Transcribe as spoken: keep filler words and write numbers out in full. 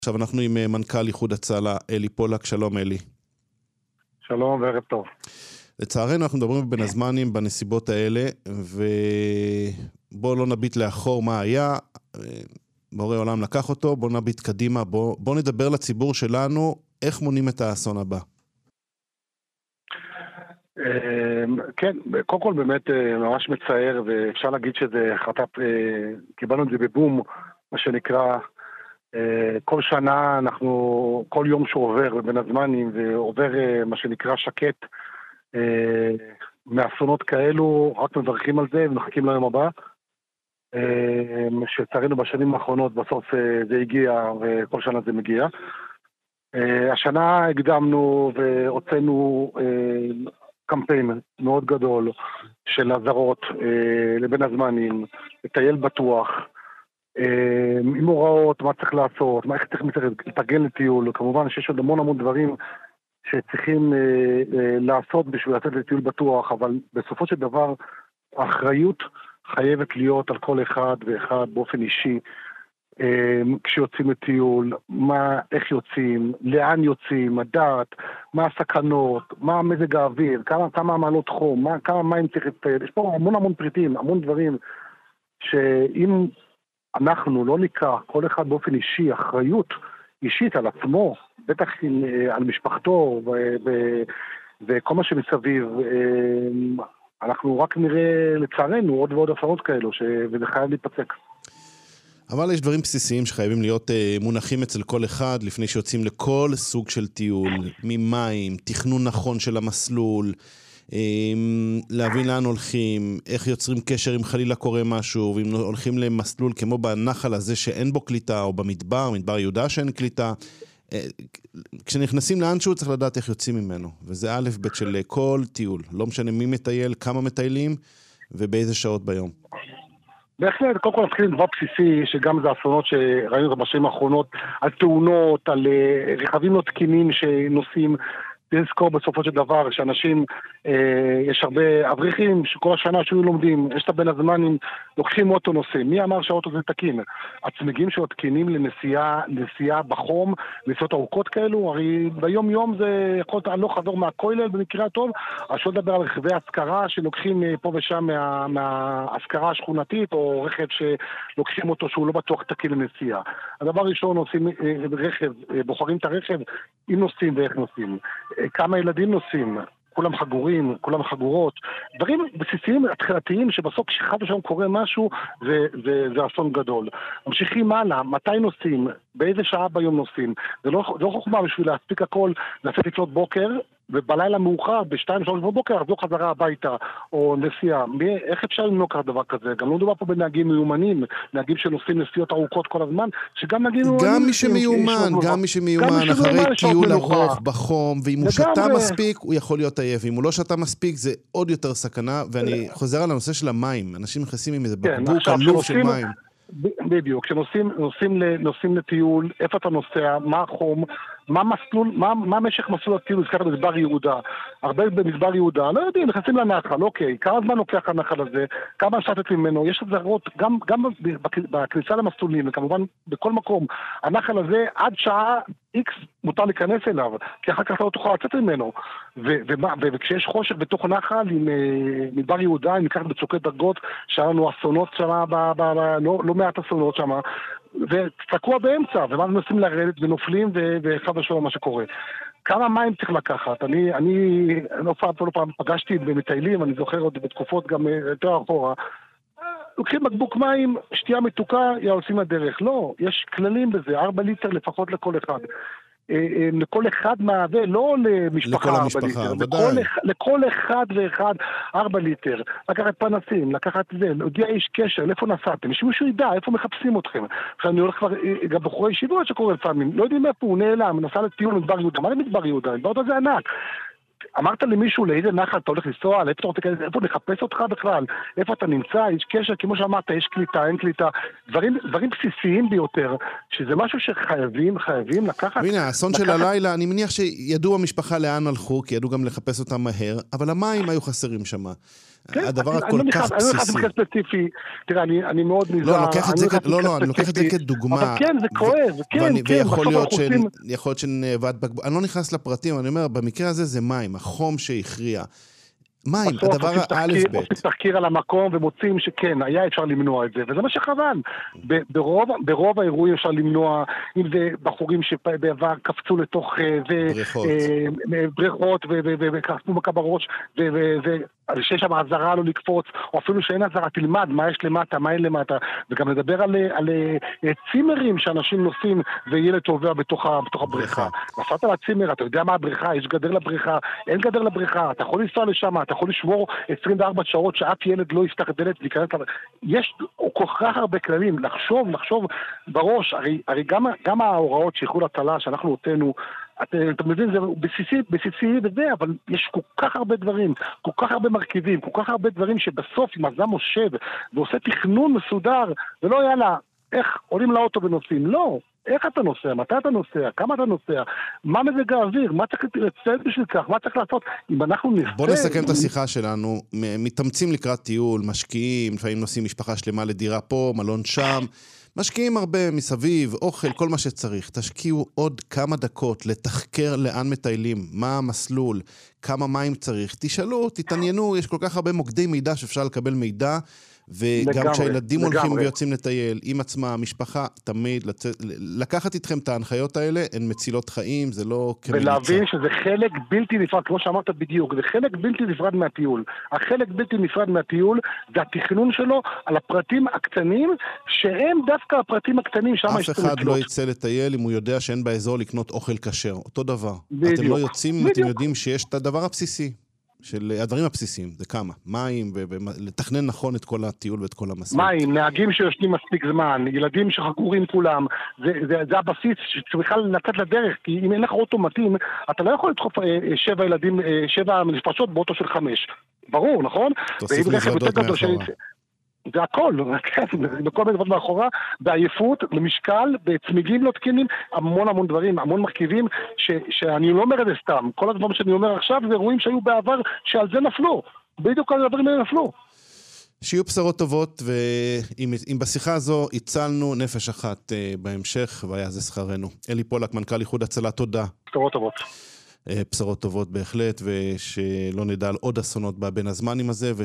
עכשיו אנחנו עם מנכ"ל איחוד הצלה, אלי פולק. שלום אלי. שלום וערב טוב. לצערנו אנחנו מדברים בין הזמנים בנסיבות האלה, ובוא לא נביט לאחור מה היה, בורא עולם לקח אותו, בוא נביט קדימה, בוא, בוא נדבר לציבור שלנו, איך מונים את האסון הבא. כן, קודם כל באמת ממש מצער, ואפשר להגיד שזה חטף, קיבלנו את זה בבום, מה שנקרא, כל שנה אנחנו, כל יום שעובר בין הזמנים, ועובר מה שנקרא שקט, מאסונות כאלו, רק מברכים על זה ומחכים ליום הבא, שצרינו בשנים האחרונות, בסוף זה הגיע וכל שנה זה מגיע. השנה הקדמנו והוצאנו קמפיין מאוד גדול של עזרות לבין הזמנים, לטייל בטוח, עם הוראות, מה צריך לעשות, מה איך צריך להתארגן לטיול. כמובן שיש עוד המון המון דברים שצריכים לעשות בשביל לתת לטיול בטוח, אבל בסופו של דבר האחריות חייבת להיות על כל אחד ואחד באופן אישי, כשיוצאים לטיול, מה, איך יוצאים, לאן יוצאים, הדעת, מה הסכנות, מה מזג האוויר, כמה, כמה מעלות חום, מה, כמה מים צריך לטייל. יש פה המון המון פריטים, המון דברים, שאם אנחנו לא ניקח כל אחד באופן אישי, אחריות אישית על עצמו, בטח על משפחתו ו- ו- וכל מה שמסביב, אנחנו רק נראה לצערנו עוד ועוד אסונות כאלו, ש- וזה חייב להיפסק. אבל יש דברים בסיסיים שחייבים להיות uh, מונחים אצל כל אחד לפני שיוצאים לכל סוג של טיול, ממים, תכנון נכון של המסלול, um, להבין לאן הולכים, איך יוצרים קשר אם חלילה קורה משהו, ואם הולכים למסלול כמו בנחל הזה שאין בו קליטה, או במדבר, מדבר יהודה שאין קליטה, uh, כשנכנסים לאנשהו צריך לדעת איך יוצאים ממנו, וזה א' ב' של כל טיול, לא משנה מי מטייל, כמה מטיילים, ובאיזה שעות ביום. בהחלט, קודם כל נתחיל עם דבר בסיסי, שגם זה אסונות שראינו בשנים האחרונות, על תאונות, על רכבים לא תקינים שנוסעים, לזכור בסופו של דבר שאנשים, אה, יש הרבה אברכים שכל השנה שהיו לומדים, יש את הבן הזמנים, לוקחים אוטו נוסעים. מי אמר שהאוטו זה תקין? הצמיגים שלו תקינים לנסיעה, נסיעה בחום, נסיעות ארוכות כאלו, הרי ביום יום זה יכול להיות לא חזור מהכולל במקרה הטוב, אז שלא לדבר על רכבי השכרה שלוקחים פה ושם מה, מההשכרה השכונתית, או רכב שלוקחים אותו שהוא לא בטוח תקין לנסיעה. הדבר ראשון, נוסעים רכב, בוחרים את הרכב, אם נוסעים ואיך נוסעים. כמה ילדים נוסעים, כולם חגורים, כולם חגורות, דברים בסיסיים התחלתיים שבסוף כשאחד ושם קורה משהו זה, זה, זה אסון גדול. ממשיכים הלאה, מתי נוסעים, באיזה שעה ביום נוסעים, זה לא, זה לא חוכמה בשביל להספיק הכל, לצאת לפנות בוקר, ובלילה מאוחר, בשתיים שלוש בבוקר, לחזור חזרה הביתה, או נסיעה. מי, איך אפשר למנוק דבר כזה? גם לא מדובר פה בנהגים מיומנים, נהגים שנוסעים נסיעות ארוכות כל הזמן, שגם נהגים... גם מי שמיומן, גם מי שמיומן, אחרי טיול ארוך בחום, ואם הוא שתה מספיק, הוא יכול להיות עייף. אם הוא לא שתה מספיק, זה עוד יותר סכנה, ואני חוזר על הנושא של המים. אנשים נכנסים עם איזה בקבוק, אלוף של מים. בדיוק, כשנוסעים נוסעים נוסעים לטיול, איפה אתה נוסע, מה החום, מה מסלול, מה, מה משך מסלול הטיול, הזכרת במדבר יהודה, הרבה במדבר יהודה, לא יודעים, נכנסים לנחל, אוקיי, כמה זמן לוקח הנחל הזה, כמה שטת ממנו, יש עזרות, גם, גם בכניסה למסלולים, וכמובן בכל מקום, הנחל הזה עד שעה איקס מותר להיכנס אליו, כי אחר כך לא תוכל לצאת ממנו, ו- ומה, ו- וכשיש חושך בתוך נחל, עם uh, מדבר יהודה, אם ניקח בצוקי דרגות, שהיה לנו אסונות שם, ב- ב- ב- לא, לא מעט אסונות שם, ותקוע באמצע, ומה מנסים לרדת ונופלים, ואחד ושלום מה שקורה. כמה מים צריך לקחת? אני, אני, לא פעם, לא פעם פגשתי במטיילים, אני זוכר עוד בתקופות גם יותר אחורה, לוקחים בקבוק מים, שתייה מתוקה, יוצאים לדרך. לא, יש כללים בזה, ארבע ליטר לפחות לכל אחד. לכל אחד מהווה, לא למשפחה ארבע ליטר, לכל, לכל אחד ואחד ארבע ליטר, לקחת פנסים, לקחת זה, להודיע איש קשר, לאיפה נסעתם, שמישהו ידע, איפה מחפשים אתכם. עכשיו אני הולך כבר, גם בחורי ישיבות שקורה לפעמים, לא יודעים איפה הוא נעלם, נסע לטיול מדבר יהודה, מה זה מדבר יהודה? מדבר יהודה זה ענק. אמרת למישהו לאיזה נחל אתה הולך לנסוע, איפה אתה רוצה, איפה נחפש אותך בכלל, איפה אתה נמצא, יש קשר, כמו שאמרת, יש קליטה, אין קליטה, דברים, דברים בסיסיים ביותר, שזה משהו שחייבים, חייבים לקחת. והנה, האסון של הלילה, אני מניח שידעו המשפחה לאן הלכו, כי ידעו גם לחפש אותם מהר, אבל המים היו חסרים שם. הדבר הכל כך בסיסי. אני לא נכנס למקרה ספציפי, תראה, אני מאוד נזהר. לא, אני לוקח את זה כדוגמה. אבל כן, זה כואב, כן, כן. ויכול להיות שנאבד בקבוק. אני לא נכנס לפרטים, אני אומר, במקרה הזה זה מים, החום שהכריע. מים, הדבר האלף בית. עושים תחקיר על המקום ומוצאים שכן, היה אפשר למנוע את זה, וזה מה שחבל. ברוב, ברוב האירועים אפשר למנוע, אם זה בחורים שבעבר קפצו לתוך בריכות, בריכות וקפצו מכה בראש, שיש שם עזרה לא לקפוץ, או אפילו שאין עזרה, תלמד מה יש למטה, מה אין למטה, וגם לדבר על, על צימרים שאנשים נוסעים וילד טובע בתוך, בתוך הבריכה. נסעת על הצימר, אתה יודע מה הבריכה, יש גדר לבריכה, אין גדר לבריכה, אתה יכול לנסוע לשם, אתה יכול לשמור עשרים וארבע שעות שאף ילד לא יפתח דלת להיכנס. יש כל כך הרבה כללים, לחשוב, לחשוב בראש, הרי, הרי גם, גם ההוראות שאיחוד הצלה שאנחנו הוצאנו, אתה, אתה מבין, זה בסיסי, בסיסי וזה, אבל יש כל כך הרבה דברים, כל כך הרבה מרכיבים, כל כך הרבה דברים שבסוף אם אדם מושב ועושה תכנון מסודר, ולא יאללה, איך עולים לאוטו ונוסעים, לא. איך אתה נוסע? מתי אתה נוסע? כמה אתה נוסע? מה מזג האוויר? מה צריך לצאת בשביל כך? מה צריך לעשות? אם אנחנו נסע... בוא נסכם את השיחה שלנו. מתאמצים לקראת טיול, משקיעים, לפעמים נוסעים משפחה שלמה לדירה פה, מלון שם. משקיעים הרבה מסביב, אוכל, כל מה שצריך. תשקיעו עוד כמה דקות לתחקר לאן מטיילים, מה המסלול, כמה מים צריך. תשאלו, תתעניינו, יש כל כך הרבה מוקדי מידע שאפשר לקבל מידע, וגם כשהילדים הולכים ויוצאים לטייל עם עצמה, המשפחה, תמיד לקחת איתכם את ההנחיות האלה, הן מצילות חיים, זה לא כמליצה. ולהבין שזה חלק בלתי נפרד, כמו שאמרת בדיוק, זה חלק בלתי נפרד מהטיול. החלק בלתי נפרד מהטיול זה התכנון שלו על הפרטים הקטנים, שהם דווקא הפרטים הקטנים, שם יש אף אחד לא יצא לטייל אם הוא יודע שאין באזור לקנות אוכל כשר. אותו דבר. אתם לא יוצאים אם אתם יודעים שיש את הדבר הבסיסי. של הדברים הבסיסיים, זה כמה, מים, ולתכנן נכון את כל הטיול ואת כל המסלול. מים, נהגים שיושנים מספיק זמן, ילדים שחגורים כולם, זה, זה, זה הבסיס שצריכה לצאת לדרך, כי אם אין לך אוטו מתאים, אתה לא יכול לדחוף שבע ילדים, שבע נפשות באוטו של חמש. ברור, נכון? תוסיף מזוודות מאחורה. זה הכל, בכל מיני דברים מאחורה, בעייפות, במשקל, בצמיגים לא תקינים, המון המון דברים, המון מרכיבים, ש, שאני לא אומר את זה סתם. כל הדברים שאני אומר עכשיו זה אירועים שהיו בעבר, שעל זה נפלו. בדיוק כל הדברים האלה נפלו. שיהיו בשורות טובות, ואם בשיחה הזו הצלנו נפש אחת בהמשך, והיה זה שכרנו. אלי פולק, מנכ"ל איחוד הצלה, תודה. בשורות טובות. בשורות טובות בהחלט, ושלא נדע על עוד אסונות בין הזמנים הזה.